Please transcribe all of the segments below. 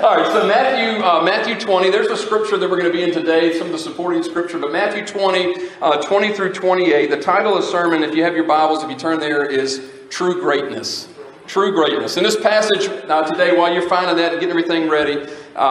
All right, so Matthew 20, there's a scripture that we're going to be in today, some of the supporting scripture, but Matthew 20, 20 through 28, the title of the sermon, if you have your Bibles, if you turn there, is True Greatness. True Greatness. In this passage today, while you're finding that and getting everything ready,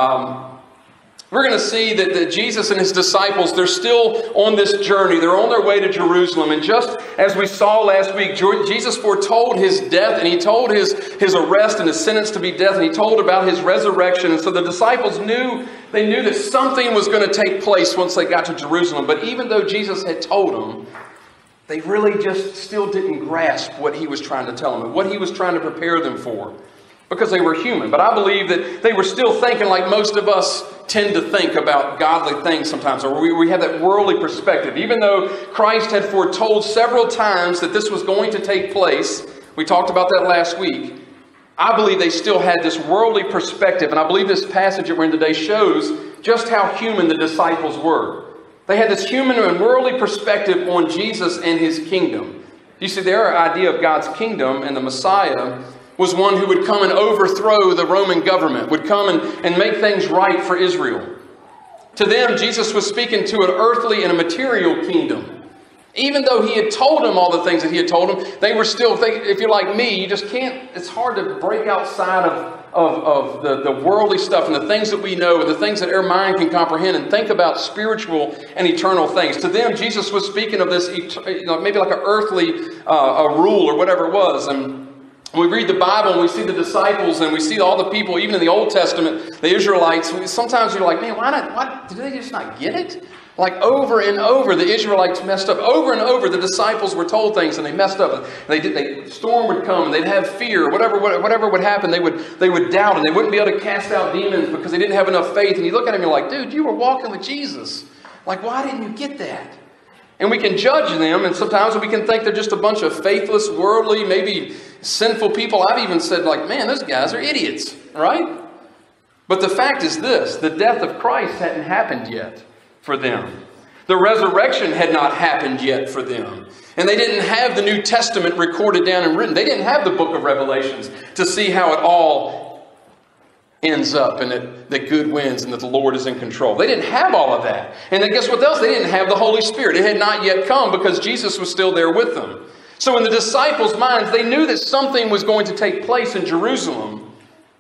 we're going to see that Jesus and his disciples, they're still on this journey. They're on their way to Jerusalem. And just as we saw last week, Jesus foretold his death, and he told his arrest and his sentence to be death, and he told about his resurrection. And so the disciples knew that something was going to take place once they got to Jerusalem. But even though Jesus had told them, they really just still didn't grasp what he was trying to tell them and what he was trying to prepare them for, because they were human. But I believe that they were still thinking like most of us tend to think about godly things sometimes, or we have that worldly perspective. Even though Christ had foretold several times that this was going to take place, we talked about that last week, I believe they still had this worldly perspective. And I believe this passage that we're in today shows just how human the disciples were. They had this human and worldly perspective on Jesus and his kingdom. You see, their idea of God's kingdom and the Messiah was one who would come and overthrow the Roman government, would come and make things right for Israel. To them, Jesus was speaking to an earthly and a material kingdom. Even though he had told them all the things that he had told them, they were still thinking, if you're like me, you just can't, it's hard to break outside of the worldly stuff and the things that we know and the things that our mind can comprehend and think about spiritual and eternal things. To them, Jesus was speaking of this, maybe like an earthly a rule or whatever it was. And we read the Bible and we see the disciples and we see all the people, even in the Old Testament, the Israelites. Sometimes you're like, man, why did they just not get it? Like over and over, the Israelites messed up. Over and over, the disciples were told things and they messed up. Storm would come and they'd have fear. Whatever would happen, they would doubt and they wouldn't be able to cast out demons because they didn't have enough faith. And you look at them and you're like, dude, you were walking with Jesus. Like, why didn't you get that? And we can judge them, and sometimes we can think they're just a bunch of faithless, worldly, maybe sinful people. I've even said, like, man, those guys are idiots, right? But the fact is this, the death of Christ hadn't happened yet for them. The resurrection had not happened yet for them. And they didn't have the New Testament recorded down and written. They didn't have the book of Revelations to see how it all ends up and that good wins and that the Lord is in control. They didn't have all of that. And then guess what else? They didn't have the Holy Spirit. It had not yet come because Jesus was still there with them. So in the disciples' minds, they knew that something was going to take place in Jerusalem.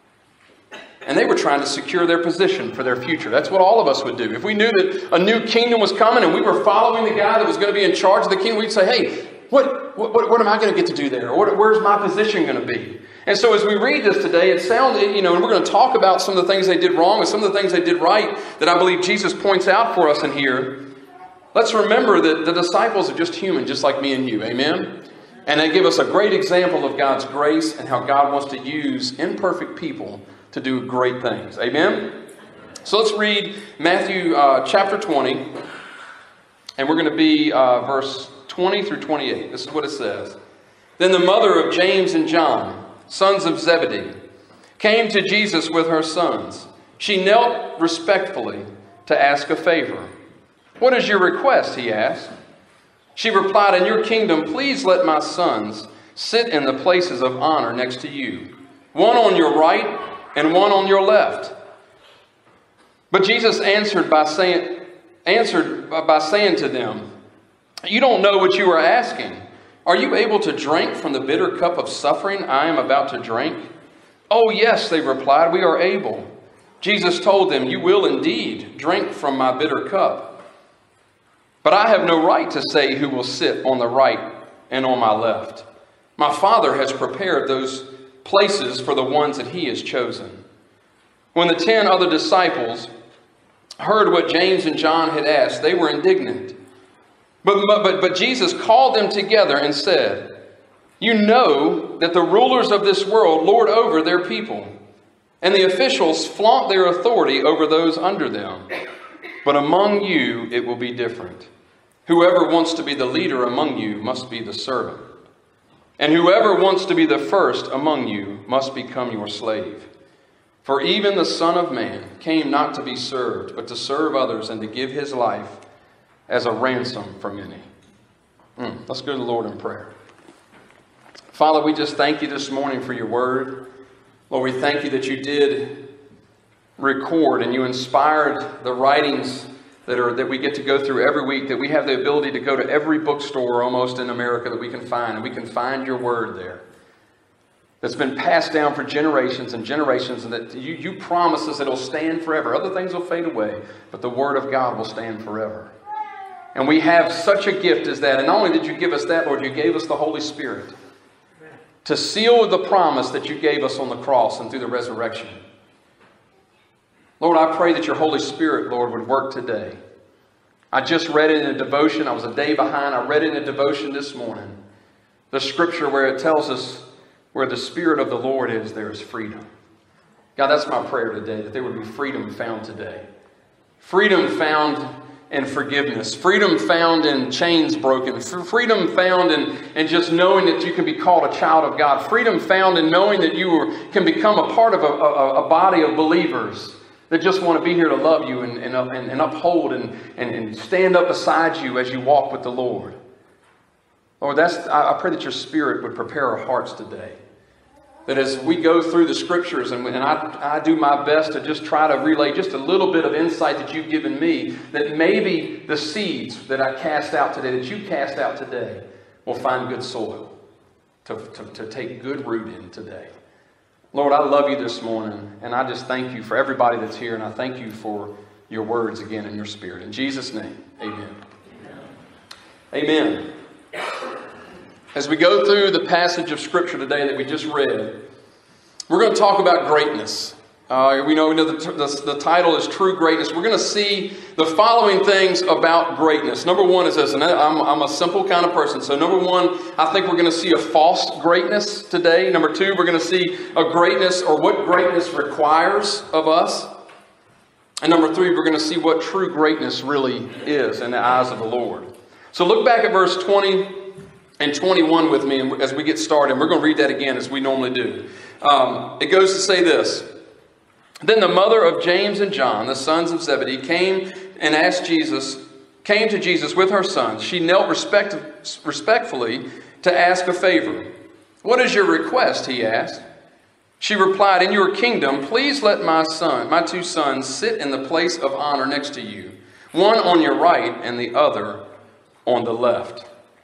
And they were trying to secure their position for their future. That's what all of us would do. If we knew that a new kingdom was coming and we were following the guy that was going to be in charge of the kingdom, we'd say, hey, what am I going to get to do there? Where's my position going to be? And so as we read this today, it sounds, and we're going to talk about some of the things they did wrong and some of the things they did right that I believe Jesus points out for us in here. Let's remember that the disciples are just human, just like me and you. Amen? And they give us a great example of God's grace and how God wants to use imperfect people to do great things. Amen? So let's read Matthew chapter 20. And we're going to be verse 20 through 28. This is what it says. Then the mother of James and John, sons of Zebedee, came to Jesus with her sons. She knelt respectfully to ask a favor. What is your request? He asked. She replied, in your kingdom, please let my sons sit in the places of honor next to you, one on your right and one on your left. But Jesus answered by saying to them, you don't know what you are asking. Are you able to drink from the bitter cup of suffering I am about to drink? Oh, yes, they replied, we are able. Jesus told them, you will indeed drink from my bitter cup. But I have no right to say who will sit on the right and on my left. My Father has prepared those places for the ones that he has chosen. When the 10 other disciples heard what James and John had asked, they were indignant. But Jesus called them together and said, you know that the rulers of this world lord over their people, and the officials flaunt their authority over those under them. But among you it will be different. Whoever wants to be the leader among you must be the servant. And whoever wants to be the first among you must become your slave. For even the Son of Man came not to be served, but to serve others and to give his life as a ransom for many. Let's go to the Lord in prayer. Father, we just thank you this morning for your word. Lord, we thank you that you did record and you inspired the writings that we get to go through every week, that we have the ability to go to every bookstore almost in America that we can find, and we can find your word there. That's been passed down for generations and generations, and that you promise us it'll stand forever. Other things will fade away, but the Word of God will stand forever. And we have such a gift as that. And not only did you give us that, Lord, you gave us the Holy Spirit to seal the promise that you gave us on the cross and through the resurrection. Lord, I pray that your Holy Spirit, Lord, would work today. I just read it in a devotion. I was a day behind. I read it in a devotion this morning. The scripture where it tells us where the Spirit of the Lord is, there is freedom. God, that's my prayer today, that there would be freedom found today. Freedom found in forgiveness. Freedom found in chains broken. Freedom found in just knowing that you can be called a child of God. Freedom found in knowing that you can become a part of a body of believers that just want to be here to love you and uphold and stand up beside you as you walk with the Lord. Lord, I pray that your Spirit would prepare our hearts today. That as we go through the Scriptures, and I do my best to just try to relay just a little bit of insight that you've given me, that maybe the seeds that I cast out today, that you cast out today, will find good soil to take good root in today. Lord, I love you this morning, and I just thank you for everybody that's here, and I thank you for your words again in your Spirit. In Jesus' name, amen. Amen. As we go through the passage of Scripture today that we just read, we're going to talk about greatness. We know the title is True Greatness. We're going to see the following things about greatness. Number one is this, and I'm a simple kind of person. So number one, I think we're going to see a false greatness today. Number two, we're going to see a greatness, or what greatness requires of us. And number three, we're going to see what true greatness really is in the eyes of the Lord. So look back at verse 20 and 21 with me as we get started. We're going to read that again as we normally do. It goes to say this. Then the mother of James and John, the sons of Zebedee, came to Jesus with her sons. She knelt respectfully to ask a favor. "What is your request?" he asked. She replied, "In your kingdom, please let my two sons sit in the place of honor next to you, one on your right and the other on the left."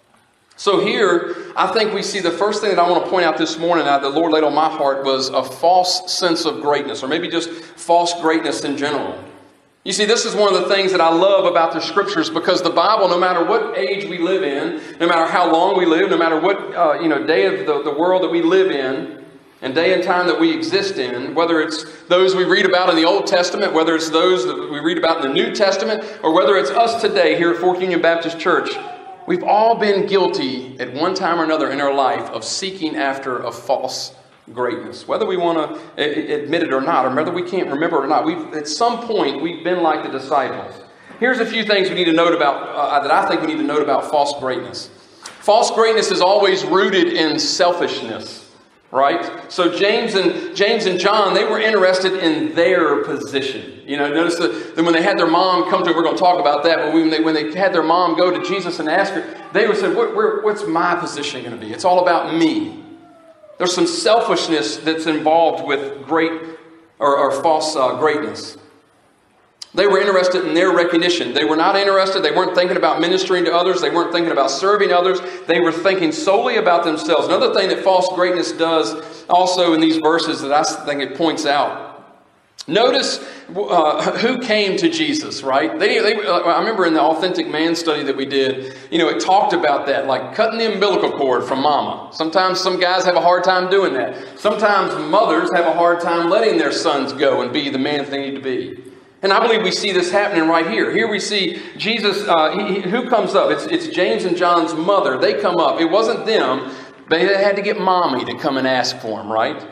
So here, I think we see the first thing that I want to point out this morning that the Lord laid on my heart was a false sense of greatness, or maybe just false greatness in general. You see, this is one of the things that I love about the Scriptures, because the Bible, no matter what age we live in, no matter how long we live, no matter what day of the world that we live in, and day and time that we exist in, whether it's those we read about in the Old Testament, whether it's those that we read about in the New Testament, or whether it's us today here at Fork Union Baptist Church, we've all been guilty at one time or another in our life of seeking after a false greatness. Whether we want to admit it or not, or whether we can't remember it or not, at some point we've been like the disciples. Here's a few things we need to note about, that I think we need to note about false greatness. False greatness is always rooted in selfishness. Right? So James and John, they were interested in their position. Notice that when they had their mom come to them, we're going to talk about that, but when they had their mom go to Jesus and ask her, they would say, what's my position going to be? It's all about me. There's some selfishness that's involved with great or false greatness. They were interested in their recognition. They were not interested. They weren't thinking about ministering to others. They weren't thinking about serving others. They were thinking solely about themselves. Another thing that false greatness does also in these verses that I think it points out. Notice who came to Jesus, right? I remember in the Authentic Man study that we did, it talked about that, like cutting the umbilical cord from mama. Sometimes some guys have a hard time doing that. Sometimes mothers have a hard time letting their sons go and be the man they need to be. And I believe we see this happening right here. Here we see Jesus, who comes up? It's James and John's mother. They come up. It wasn't them. They had to get mommy to come and ask for him, right?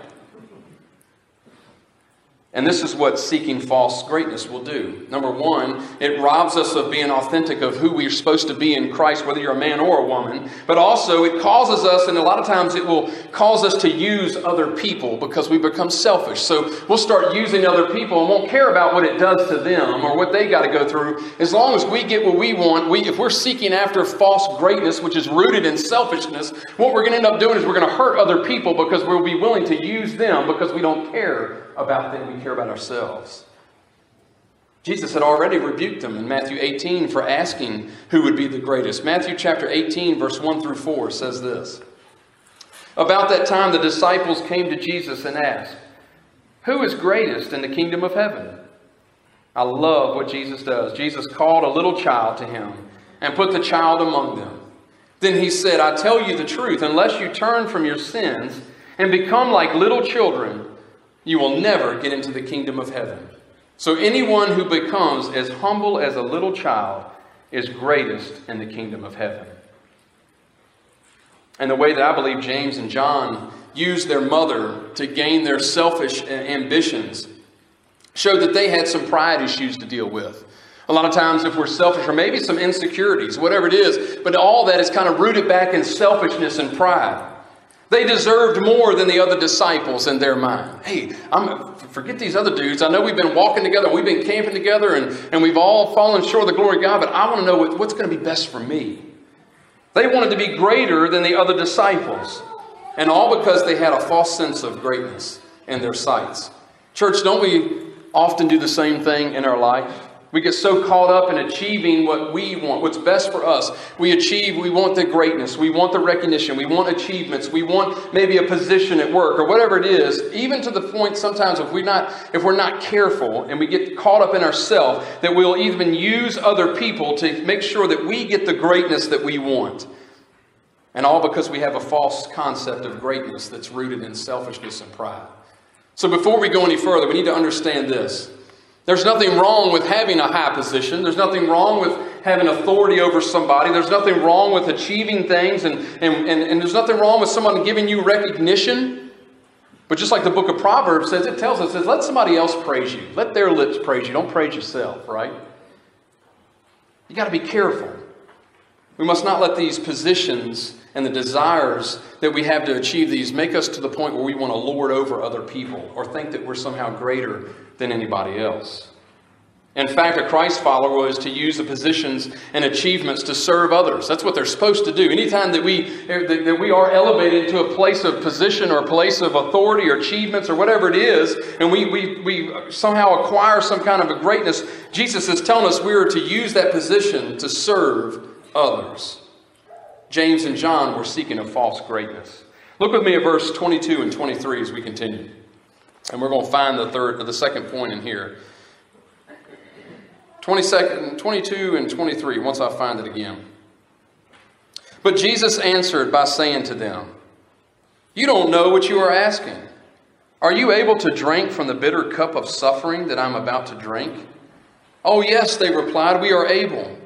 And this is what seeking false greatness will do. Number one, it robs us of being authentic of who we're supposed to be in Christ, whether you're a man or a woman. But also it causes us, and a lot of times it will cause us to use other people because we become selfish. So we'll start using other people and won't care about what it does to them or what they got to go through. As long as we get what we want, if we're seeking after false greatness, which is rooted in selfishness, what we're going to end up doing is we're going to hurt other people because we'll be willing to use them because we don't care about them. We care about ourselves. Jesus had already rebuked them in Matthew 18 for asking who would be the greatest. Matthew chapter 18, verse 1 through 4 says this. About that time, the disciples came to Jesus and asked, "Who is greatest in the kingdom of heaven?" I love what Jesus does. Jesus called a little child to him and put the child among them. Then he said, "I tell you the truth, unless you turn from your sins and become like little children, you will never get into the kingdom of heaven. So anyone who becomes as humble as a little child is greatest in the kingdom of heaven." And the way that I believe James and John used their mother to gain their selfish ambitions showed that they had some pride issues to deal with. A lot of times if we're selfish, or maybe some insecurities, whatever it is, but all that is kind of rooted back in selfishness and pride. They deserved more than the other disciples in their mind. Hey, forget these other dudes. I know we've been walking together, we've been camping together, and we've all fallen short of the glory of God, but I want to know what's going to be best for me. They wanted to be greater than the other disciples, and all because they had a false sense of greatness in their sights. Church, don't we often do the same thing in our life? We get so caught up in achieving what we want, what's best for us. We want the greatness, we want the recognition, we want achievements, we want maybe a position at work or whatever it is, even to the point sometimes if we're not careful and we get caught up in ourselves, that we'll even use other people to make sure that we get the greatness that we want. And all because we have a false concept of greatness that's rooted in selfishness and pride. So before we go any further, we need to understand this. There's nothing wrong with having a high position. There's nothing wrong with having authority over somebody. There's nothing wrong with achieving things. And there's nothing wrong with someone giving you recognition. But just like the book of Proverbs says, it tells us, let somebody else praise you. Let their lips praise you. Don't praise yourself, right? You got to be careful. We must not let these positions and the desires that we have to achieve these make us to the point where we want to lord over other people or think that we're somehow greater than anybody else. In fact, a Christ follower was to use the positions and achievements to serve others. That's what they're supposed to do. Anytime that we are elevated to a place of position or a place of authority or achievements or whatever it is, and we somehow acquire some kind of a greatness, Jesus is telling us we are to use that position to serve others. James and John were seeking a false greatness. Look with me at verse 22 and 23 as we continue. And we're going to find the second point in here. 22 and 23, once I find it again. But Jesus answered by saying to them, "You don't know what you are asking. Are you able to drink from the bitter cup of suffering that I'm about to drink?" "Oh, yes," they replied, "we are able."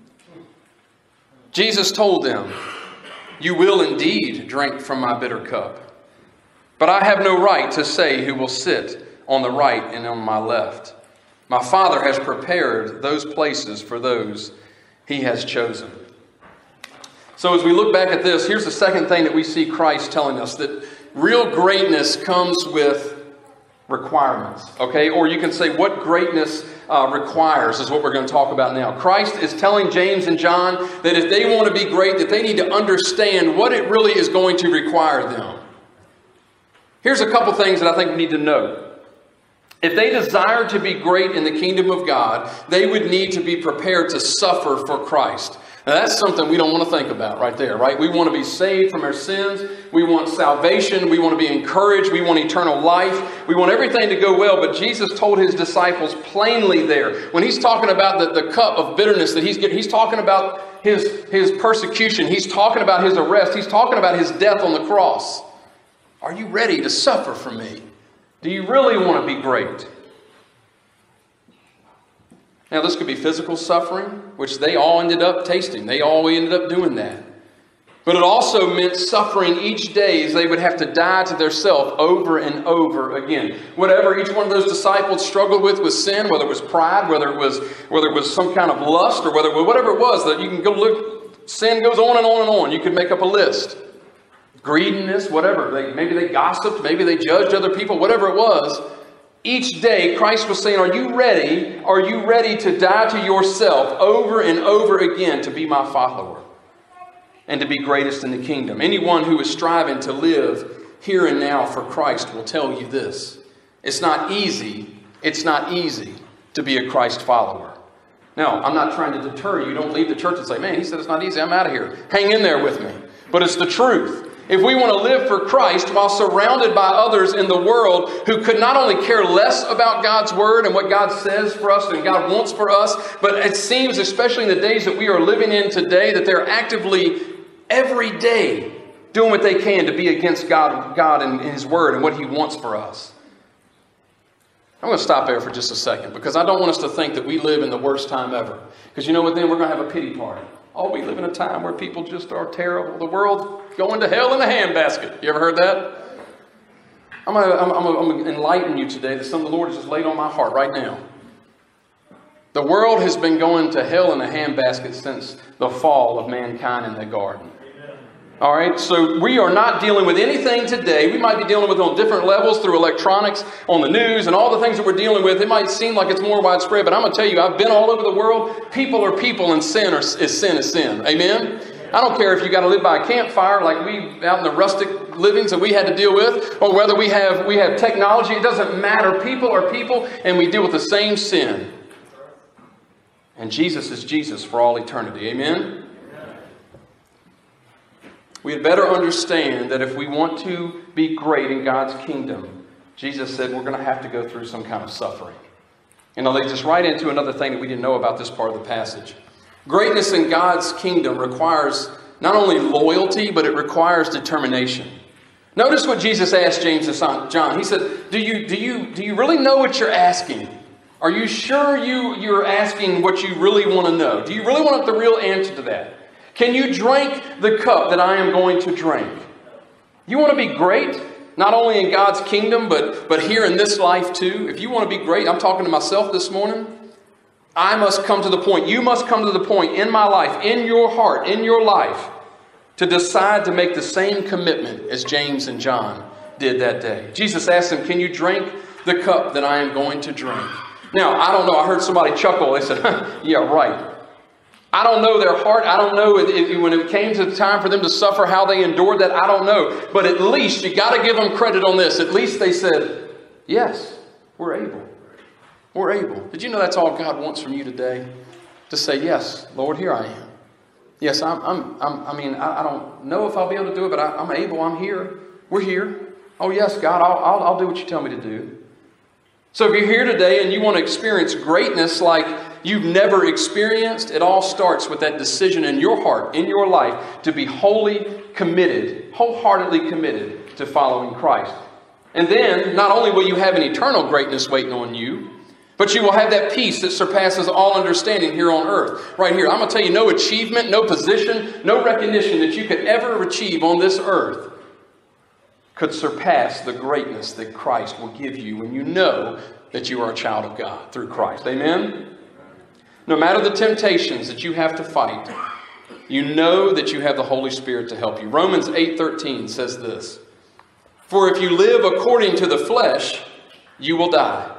Jesus told them, "You will indeed drink from my bitter cup. But I have no right to say who will sit on the right and on my left. My Father has prepared those places for those He has chosen." So as we look back at this, here's the second thing that we see Christ telling us, that real greatness comes with requirements. Okay? Or you can say what greatness requires is what we're going to talk about now. Christ is telling James and John that if they want to be great, that they need to understand what it really is going to require them. Here's a couple things that I think we need to know. If they desire to be great in the kingdom of God, they would need to be prepared to suffer for Christ. Now that's something we don't want to think about right there, right? We want to be saved from our sins. We want salvation. We want to be encouraged. We want eternal life. We want everything to go well. But Jesus told His disciples plainly there, when He's talking about the cup of bitterness that He's getting, He's talking about His persecution. He's talking about His arrest. He's talking about His death on the cross. Are you ready to suffer for me? Do you really want to be great? Now, this could be physical suffering, which they all ended up tasting. They all ended up doing that. But it also meant suffering each day as they would have to die to their self over and over again. Whatever each one of those disciples struggled with sin, whether it was pride, whether it was some kind of lust, or whatever it was, that you can go look, sin goes on and on and on. You could make up a list. Greediness, whatever. Maybe they gossiped, maybe they judged other people, whatever it was. Each day, Christ was saying, are you ready? Are you ready to die to yourself over and over again to be my follower and to be greatest in the kingdom? Anyone who is striving to live here and now for Christ will tell you this. It's not easy to be a Christ follower. Now, I'm not trying to deter you. Don't leave the church and say, man, he said it's not easy. I'm out of here. Hang in there with me. But it's the truth. If we want to live for Christ while surrounded by others in the world who could not only care less about God's Word and what God says for us and God wants for us, but it seems, especially in the days that we are living in today, that they're actively every day doing what they can to be against God and His Word and what He wants for us. I'm going to stop there for just a second because I don't want us to think that we live in the worst time ever. Because you know what, then we're going to have a pity party. Oh, we live in a time where people just are terrible. The world going to hell in a handbasket. You ever heard that? I'm going to enlighten you today that something the Lord has just laid on my heart right now. The world has been going to hell in a handbasket since the fall of mankind in the garden. All right, so we are not dealing with anything today. We might be dealing with it on different levels through electronics, on the news, and all the things that we're dealing with. It might seem like it's more widespread, but I'm going to tell you, I've been all over the world. People are people, and sin is sin. Amen? I don't care if you got to live by a campfire like we out in the rustic livings that we had to deal with, or whether we have technology. It doesn't matter. People are people, and we deal with the same sin. And Jesus is Jesus for all eternity. Amen? We had better understand that if we want to be great in God's kingdom, Jesus said we're going to have to go through some kind of suffering. And I'll lead us right into another thing that we didn't know about this part of the passage. Greatness in God's kingdom requires not only loyalty, but it requires determination. Notice what Jesus asked James and John. He said, do you really know what you're asking? Are you sure you're asking what you really want to know? Do you really want the real answer to that? Can you drink the cup that I am going to drink? You want to be great, not only in God's kingdom, but here in this life too. If you want to be great, I'm talking to myself this morning. I must come to the point, you must come to the point in my life, in your heart, in your life, to decide to make the same commitment as James and John did that day. Jesus asked them, can you drink the cup that I am going to drink? Now, I don't know. I heard somebody chuckle. They said, yeah, right. I don't know their heart. I don't know when it came to the time for them to suffer, how they endured that. I don't know. But at least you got to give them credit on this. At least they said, yes, we're able. We're able. Did you know that's all God wants from you today? To say, yes, Lord, here I am. Yes, I don't know if I'll be able to do it, but I'm able. I'm here. We're here. Oh, yes, God, I'll do what you tell me to do. So if you're here today and you want to experience greatness like you've never experienced, it all starts with that decision in your heart, in your life, to be wholly committed, wholeheartedly committed to following Christ. And then, not only will you have an eternal greatness waiting on you, but you will have that peace that surpasses all understanding here on earth. Right here, I'm going to tell you, no achievement, no position, no recognition that you could ever achieve on this earth could surpass the greatness that Christ will give you when you know that you are a child of God through Christ. Amen? No matter the temptations that you have to fight, you know that you have the Holy Spirit to help you. Romans 8:13 says this, for if you live according to the flesh, you will die.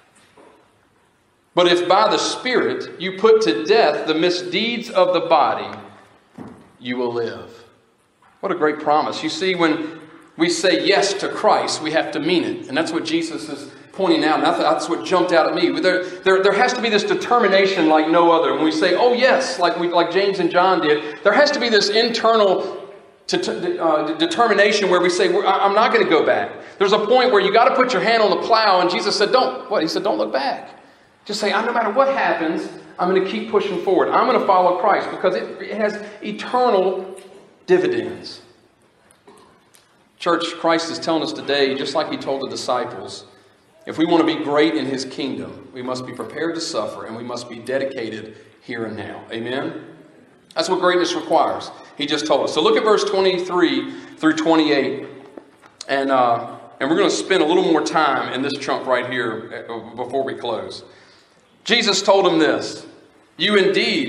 But if by the Spirit you put to death the misdeeds of the body, you will live. What a great promise. You see, when we say yes to Christ, we have to mean it. And that's what Jesus is pointing out. And that's what jumped out at me. There has to be this determination like no other. When we say, oh yes, like James and John did, there has to be this internal determination where we say, I'm not going to go back. There's a point where you got to put your hand on the plow. And Jesus said, He said, don't look back. Just say, no matter what happens, I'm going to keep pushing forward. I'm going to follow Christ because it has eternal dividends. Church, Christ is telling us today, just like He told the disciples, if we want to be great in His kingdom, we must be prepared to suffer and we must be dedicated here and now. Amen? That's what greatness requires. He just told us. So look at verse 23 through 28. And we're going to spend a little more time in this chunk right here before we close. Jesus told him this, I'm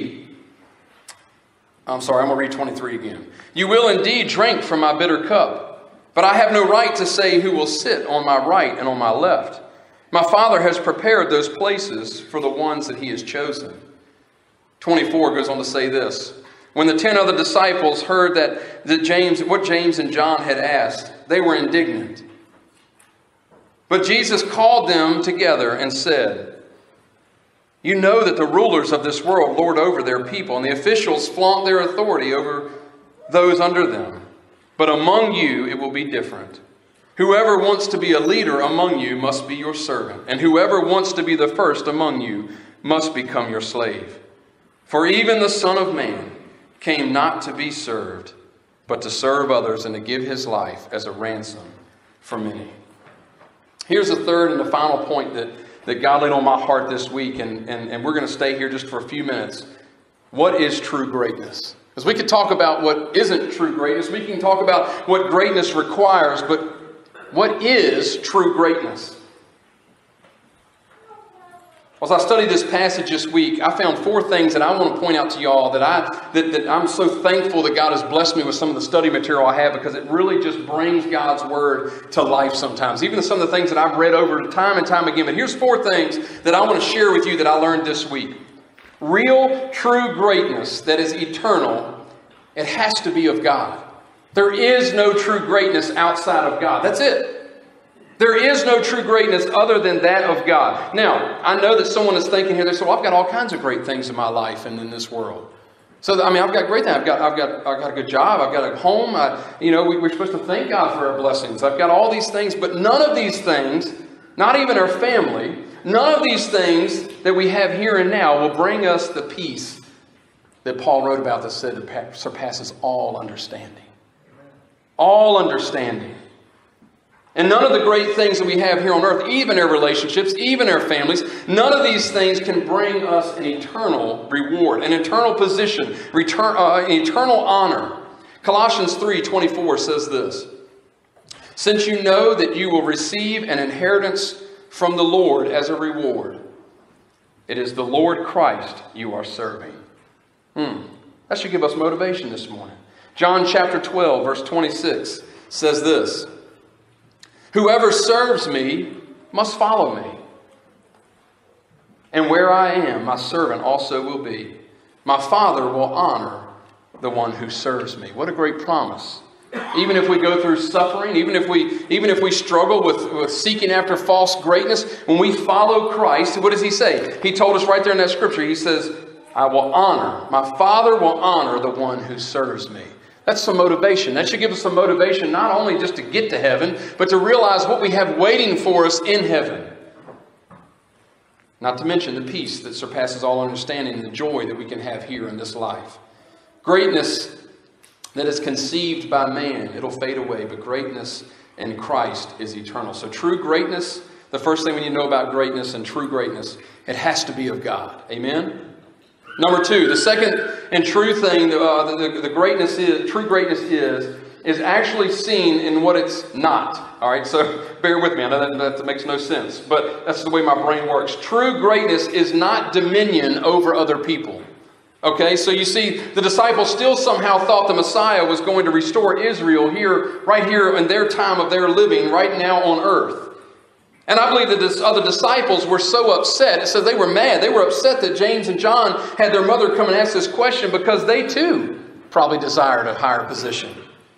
going to read 23 again. You will indeed drink from my bitter cup, but I have no right to say who will sit on my right and on my left. My Father has prepared those places for the ones that He has chosen. 24 goes on to say this. When the 10 other disciples heard what James and John had asked, they were indignant. But Jesus called them together and said, You know that the rulers of this world lord over their people, and the officials flaunt their authority over those under them. But among you it will be different. Whoever wants to be a leader among you must be your servant, and whoever wants to be the first among you must become your slave. For even the Son of Man came not to be served, but to serve others and to give his life as a ransom for many. Here's the third and the final point that God laid on my heart this week, and we're going to stay here just for a few minutes. What is true greatness? Because we could talk about what isn't true greatness. We can talk about what greatness requires, but what is true greatness? As I studied this passage this week, I found 4 things that I want to point out to y'all that I'm so thankful that God has blessed me with some of the study material I have, because it really just brings God's Word to life sometimes. Even some of the things that I've read over time and time again. But here's 4 things that I want to share with you that I learned this week. Real, true greatness that is eternal, it has to be of God. There is no true greatness outside of God. That's it. There is no true greatness other than that of God. Now, I know that someone is thinking here, they say, well, I've got all kinds of great things in my life and in this world. So, I've got great things. I've got a good job. I've got a home. We're supposed to thank God for our blessings. I've got all these things, but none of these things, not even our family, none of these things that we have here and now will bring us the peace that Paul wrote about that said it surpasses all understanding. All understanding. And none of the great things that we have here on earth, even our relationships, even our families, none of these things can bring us an eternal reward, an eternal position, an eternal honor. Colossians 3:24 says this: since you know that you will receive an inheritance from the Lord as a reward, it is the Lord Christ you are serving. That should give us motivation this morning. John chapter 12, verse 26 says this: whoever serves me must follow me. And where I am, my servant also will be. My Father will honor the one who serves me. What a great promise. Even if we go through suffering, even if we struggle with seeking after false greatness, when we follow Christ, what does he say? He told us right there in that scripture, he says, I will honor, my Father will honor the one who serves me. That's some motivation. That should give us some motivation, not only just to get to heaven, but to realize what we have waiting for us in heaven. Not to mention the peace that surpasses all understanding and the joy that we can have here in this life. Greatness that is conceived by man, it'll fade away, but greatness in Christ is eternal. So true greatness, the first thing we need to know about greatness and true greatness, it has to be of God. Amen? Number 2, the second and true thing, the greatness is, true greatness is actually seen in what it's not. All right, so bear with me. I know that makes no sense, but that's the way my brain works. True greatness is not dominion over other people. Okay, so you see, the disciples still somehow thought the Messiah was going to restore Israel right here in their time of their living, right now on earth. And I believe that the other disciples were so upset. It says they were mad. They were upset that James and John had their mother come and ask this question, because they too probably desired a higher position.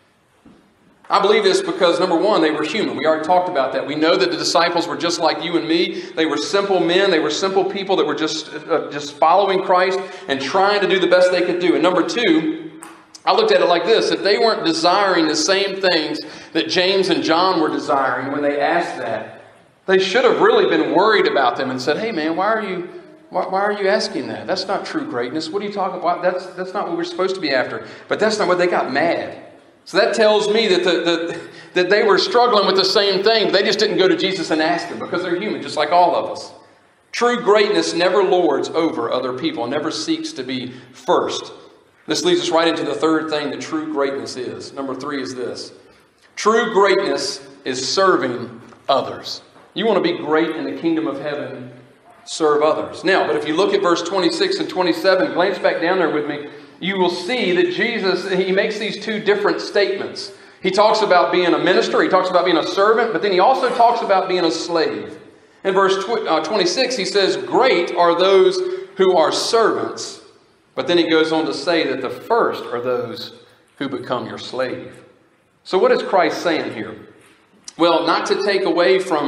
I believe this because, number 1, they were human. We already talked about that. We know that the disciples were just like you and me. They were simple men. They were simple people that were just following Christ and trying to do the best they could do. And number 2, I looked at it like this: if they weren't desiring the same things that James and John were desiring when they asked that, they should have really been worried about them and said, hey man, why are you asking that? That's not true greatness. What are you talking about? That's not what we're supposed to be after. But that's not what they got mad. So that tells me that they were struggling with the same thing. They just didn't go to Jesus and ask him, because they're human, just like all of us. True greatness never lords over other people, never seeks to be first. This leads us right into the third thing that true greatness is. Number 3 is this: true greatness is serving others. You want to be great in the kingdom of heaven, serve others. Now, but if you look at verse 26 and 27, glance back down there with me, you will see that Jesus, he makes these 2 different statements. He talks about being a minister, he talks about being a servant, but then he also talks about being a slave. In verse 26, he says, great are those who are servants. But then he goes on to say that the first are those who become your slave. So what is Christ saying here? Well, not to take away from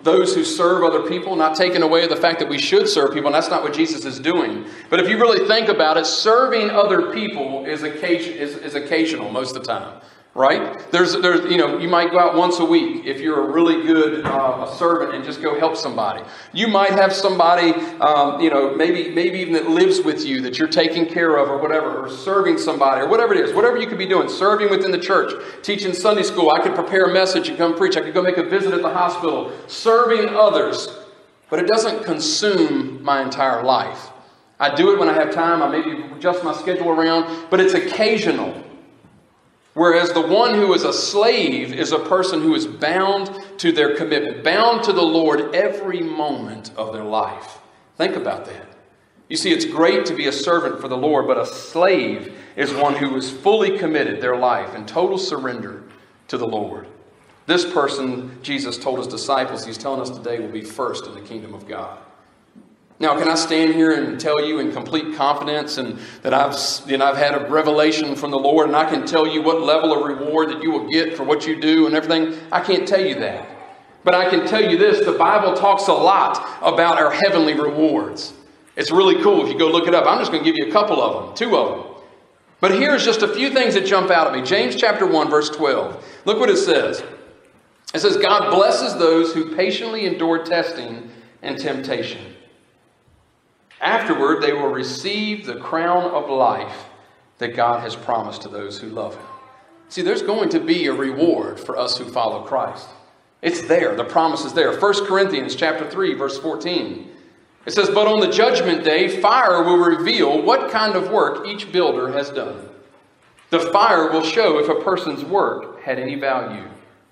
those who serve other people, not taking away the fact that we should serve people, and that's not what Jesus is doing. But if you really think about it, serving other people is occasional most of the time. Right? There's, you might go out once a week if you're a really good servant and just go help somebody. You might have somebody, maybe even that lives with you that you're taking care of or whatever, or serving somebody or whatever it is, whatever you could be doing, serving within the church, teaching Sunday school. I could prepare a message and come preach. I could go make a visit at the hospital, serving others. But it doesn't consume my entire life. I do it when I have time. I maybe adjust my schedule around, but it's occasional. Whereas the one who is a slave is a person who is bound to their commitment, bound to the Lord every moment of their life. Think about that. You see, it's great to be a servant for the Lord, but a slave is one who is fully committed their life in total surrender to the Lord. This person, Jesus told his disciples, he's telling us today, will be first in the kingdom of God. Now, can I stand here and tell you in complete confidence and that I've had a revelation from the Lord and I can tell you what level of reward that you will get for what you do and everything? I can't tell you that. But I can tell you this, the Bible talks a lot about our heavenly rewards. It's really cool if you go look it up. I'm just going to give you a couple of them, 2 of them. But here's just a few things that jump out at me. James chapter 1, verse 12. Look what it says. It says, God blesses those who patiently endure testing and temptation. Afterward, they will receive the crown of life that God has promised to those who love Him. See, there's going to be a reward for us who follow Christ. It's there. The promise is there. 1 Corinthians chapter 3, verse 14. It says, but on the judgment day, fire will reveal what kind of work each builder has done. The fire will show if a person's work had any value.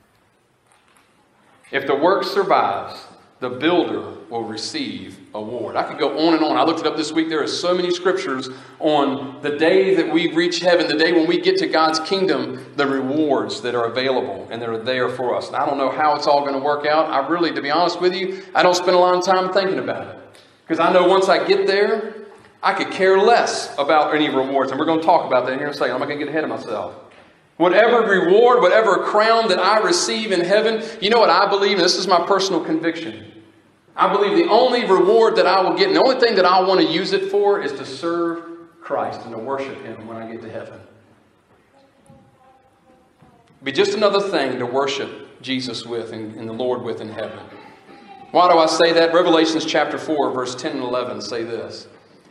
If the work survives, the builder will receive a reward. I could go on and on. I looked it up this week. There are so many scriptures on the day that we reach heaven, the day when we get to God's kingdom, the rewards that are available and they're there for us. And I don't know how it's all going to work out. I really, to be honest with you, I don't spend a lot of time thinking about it. Because I know once I get there, I could care less about any rewards. And we're going to talk about that here in a second. I'm not going to get ahead of myself. Whatever reward, whatever crown that I receive in heaven, you know what I believe? And this is my personal conviction. I believe the only reward that I will get, and the only thing that I want to use it for is to serve Christ and to worship Him when I get to heaven. It'll be just another thing to worship Jesus with and the Lord with in heaven. Why do I say that? Revelations chapter 4, verse 10 and 11 say this.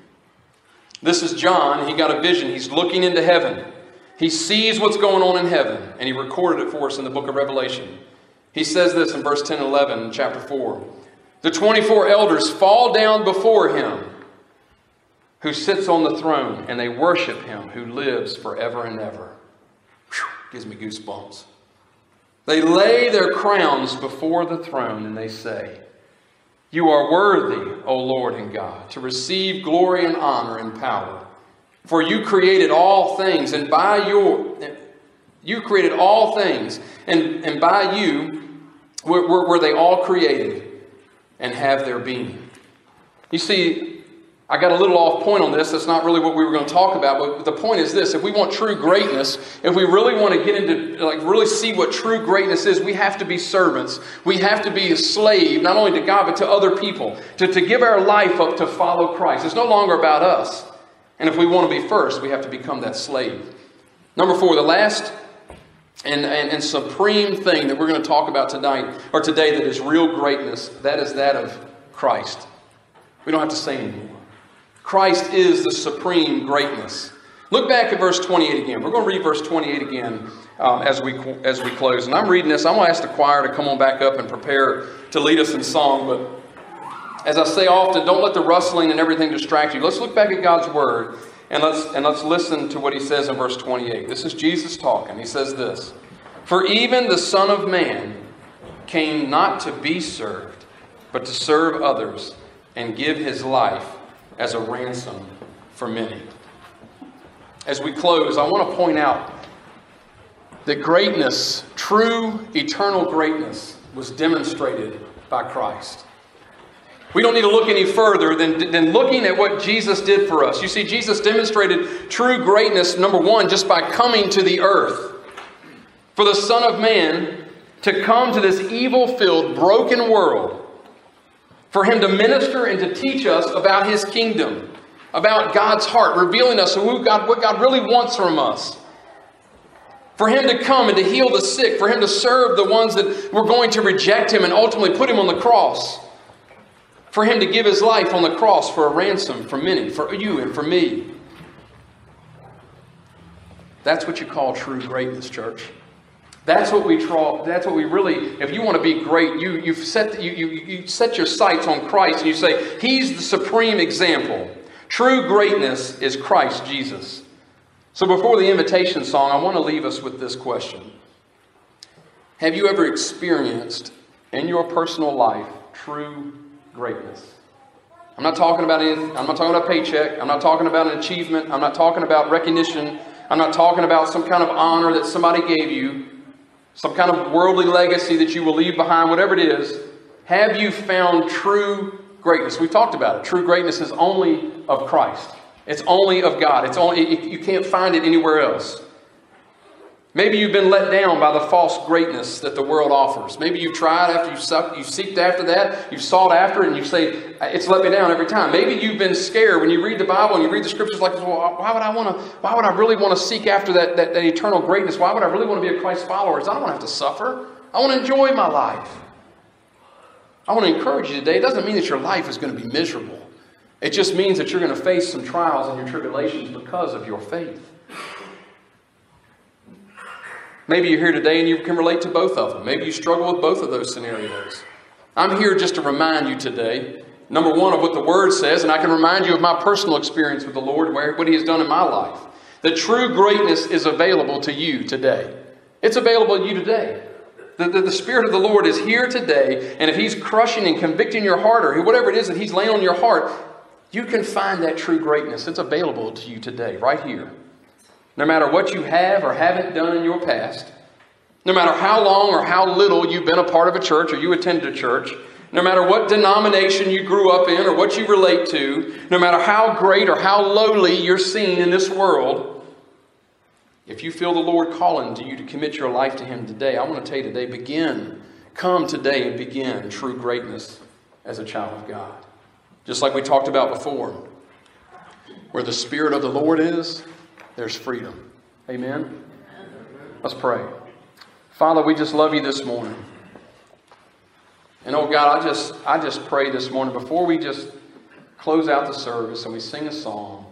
This is John. He got a vision. He's looking into heaven. He sees what's going on in heaven, and he recorded it for us in the book of Revelation. He says this in verse 10 and 11 in chapter 4. The 24 elders fall down before Him who sits on the throne, and they worship Him who lives forever and ever. Whew, gives me goosebumps. They lay their crowns before the throne, and they say, You are worthy, O Lord and God, to receive glory and honor and power. For you created all things, and by you created all things, and by you were they all created and have their being. You see, I got a little off point on this. That's not really what we were going to talk about. But the point is this. If we want true greatness, if we really want to get into, really see what true greatness is, we have to be servants. We have to be a slave, not only to God, but to other people. To give our life up to follow Christ. It's no longer about us. And if we want to be first, we have to become that slave. Number 4, the last and supreme thing that we're going to talk about tonight, or today, that is real greatness, that is that of Christ. We don't have to say anymore. Christ is the supreme greatness. Look back at verse 28 again. We're going to read verse 28 again as we close. And I'm reading this. I'm going to ask the choir to come on back up and prepare to lead us in song. But as I say often, don't let the rustling and everything distract you. Let's look back at God's Word and let's listen to what He says in verse 28. This is Jesus talking. He says this, For even the Son of Man came not to be served, but to serve others and give His life as a ransom for many. As we close, I want to point out that greatness, true eternal greatness, was demonstrated by Christ. We don't need to look any further than looking at what Jesus did for us. You see, Jesus demonstrated true greatness, number one, just by coming to the earth. For the Son of Man to come to this evil-filled, broken world, for Him to minister and to teach us about His kingdom, about God's heart, revealing us what God really wants from us. For Him to come and to heal the sick, for Him to serve the ones that were going to reject Him and ultimately put Him on the cross. For Him to give His life on the cross for a ransom for many, for you and for me. That's what you call true greatness, church. That's what we really, if you want to be great, you set your sights on Christ and you say, He's the supreme example. True greatness is Christ Jesus. So before the invitation song, I want to leave us with this question. Have you ever experienced in your personal life true greatness? I'm not talking about anything. I'm not talking about a paycheck. I'm not talking about an achievement. I'm not talking about recognition. I'm not talking about some kind of honor that somebody gave you, some kind of worldly legacy that you will leave behind, whatever it is. Have you found true greatness? We've talked about it. True greatness is only of Christ. It's only of God. You can't find it anywhere else. Maybe you've been let down by the false greatness that the world offers. Maybe you've tried after you've seeked after that, you've sought after it, and you say, it's let me down every time. Maybe you've been scared when you read the Bible and you read the scriptures like, well, why would I really want to seek after that eternal greatness? Why would I really want to be a Christ follower? I don't want to have to suffer. I want to enjoy my life. I want to encourage you today. It doesn't mean that your life is going to be miserable. It just means that you're going to face some trials and your tribulations because of your faith. Maybe you're here today and you can relate to both of them. Maybe you struggle with both of those scenarios. I'm here just to remind you today, number one, of what the Word says, and I can remind you of my personal experience with the Lord, what He has done in my life. That true greatness is available to you today. It's available to you today. The Spirit of the Lord is here today, and if He's crushing and convicting your heart, or whatever it is that He's laying on your heart, you can find that true greatness. It's available to you today, right here. No matter what you have or haven't done in your past, no matter how long or how little you've been a part of a church or you attended a church, no matter what denomination you grew up in or what you relate to, no matter how great or how lowly you're seen in this world, if you feel the Lord calling to you to commit your life to Him today, I want to tell you today, come today and begin true greatness as a child of God. Just like we talked about before, where the Spirit of the Lord is, there's freedom. Amen? Let's pray. Father, we just love You this morning. And oh God, I just pray this morning, before we just close out the service and we sing a song,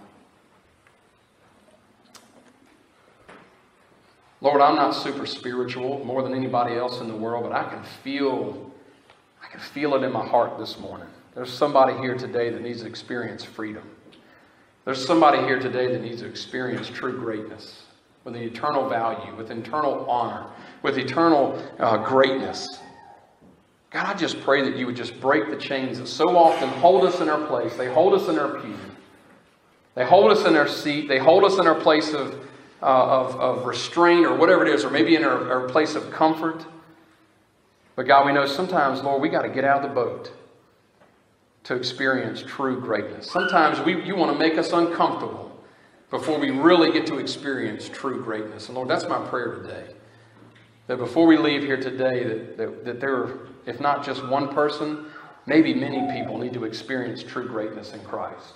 Lord, I'm not super spiritual more than anybody else in the world, but I can feel it in my heart this morning. There's somebody here today that needs to experience freedom. There's somebody here today that needs to experience true greatness with the eternal value, with eternal honor, with eternal greatness. God, I just pray that You would just break the chains that so often hold us in our place. They hold us in our pew. They hold us in our seat. They hold us in our place of restraint or whatever it is, or maybe in our place of comfort. But God, we know sometimes, Lord, we got to get out of the boat to experience true greatness. Sometimes You want to make us uncomfortable before we really get to experience true greatness. And Lord, that's my prayer today. That before we leave here today, that there, if not just one person, maybe many people need to experience true greatness in Christ.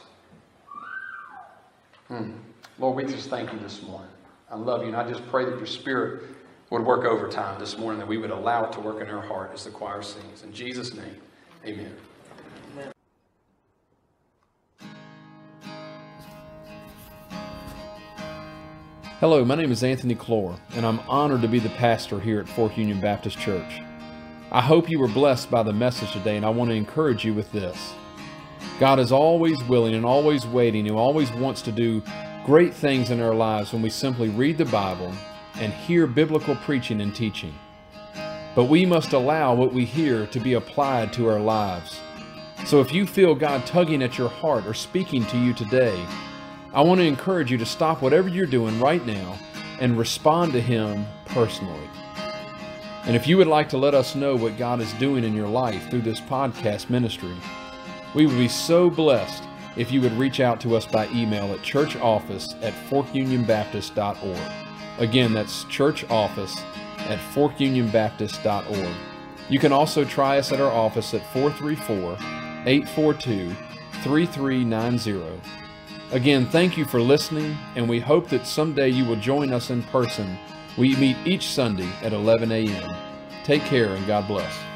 Lord, we just thank You this morning. I love You, and I just pray that Your Spirit would work overtime this morning, that we would allow it to work in our heart as the choir sings. In Jesus' name, amen. Hello, my name is Anthony Clore, and I'm honored to be the pastor here at Fork Union Baptist Church. I hope you were blessed by the message today, and I want to encourage you with this. God is always willing and always waiting and always wants to do great things in our lives when we simply read the Bible and hear biblical preaching and teaching. But we must allow what we hear to be applied to our lives. So if you feel God tugging at your heart or speaking to you today, I want to encourage you to stop whatever you're doing right now and respond to Him personally. And if you would like to let us know what God is doing in your life through this podcast ministry, we would be so blessed if you would reach out to us by email at churchoffice@forkunionbaptist.org. Again, that's churchoffice at forkunionbaptist.org. You can also try us at our office at 434-842-3390. Again, thank you for listening, and we hope that someday you will join us in person. We meet each Sunday at 11 a.m. Take care and God bless.